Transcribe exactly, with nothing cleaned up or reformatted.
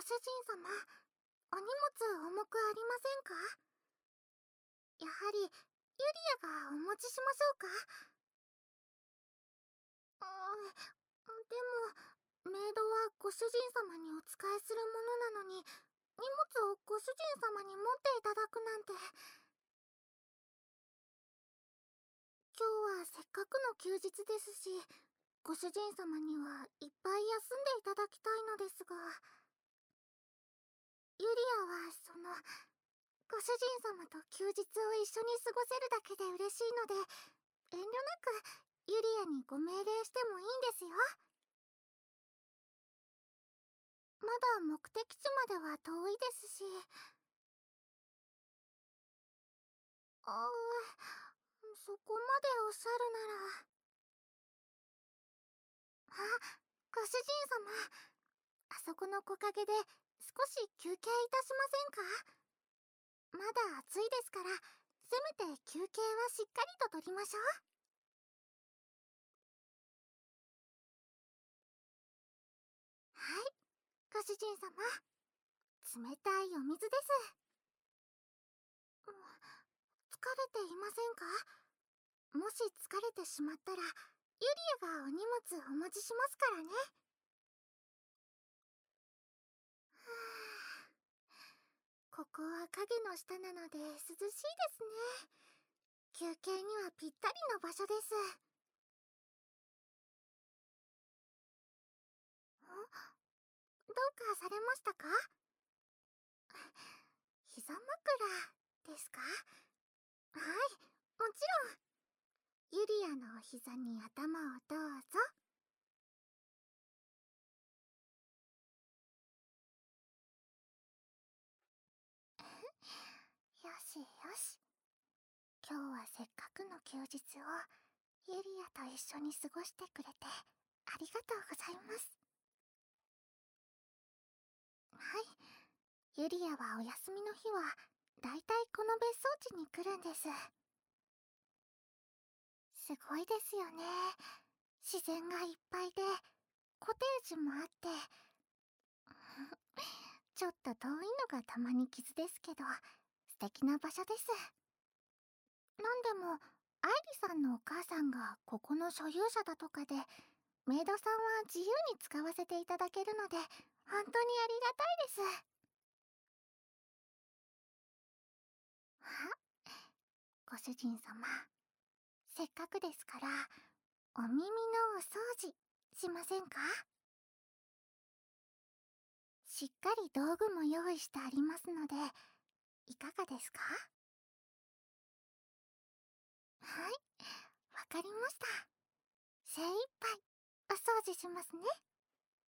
ご主人様、お荷物重くありませんか？やはり、ユリアがお持ちしましょうか？うーん、でも、メイドはご主人様にお仕えするものなのに、荷物をご主人様に持っていただくなんて。今日はせっかくの休日ですし、ご主人様にはいっぱい休んでいただきたいのですが。ユリアは、その、ご主人様と休日を一緒に過ごせるだけで嬉しいので、遠慮なくユリアにご命令してもいいんですよ。まだ目的地までは遠いですし。ああ、そこまでおっしゃるなら。あ、ご主人様、あそこの木陰で少し休憩いたしませんか？まだ暑いですから、せめて休憩はしっかりととりましょう。はい、ご主人様、冷たいお水です。うん、疲れていませんか？もし疲れてしまったら、ユリアがお荷物お持ちしますからね。ここは影の下なので涼しいですね。休憩にはぴったりの場所です。ん？どうかされましたか？膝枕ですか？はい、もちろん。ユリアのお膝に頭をどうぞ。よしよし。今日はせっかくの休日をユリアと一緒に過ごしてくれてありがとうございます。はい、ユリアはお休みの日はだいたいこの別荘地に来るんです。すごいですよね。自然がいっぱいでコテージもあってちょっと遠いのがたまに傷ですけど、素敵な場所です。なんでもアイリさんのお母さんがここの所有者だとかで、メイドさんは自由に使わせていただけるので本当にありがたいです。あ、ご主人様、せっかくですからお耳のお掃除しませんか？しっかり道具も用意してありますので、いかがですか？はい、わかりました。精一杯お掃除しますね。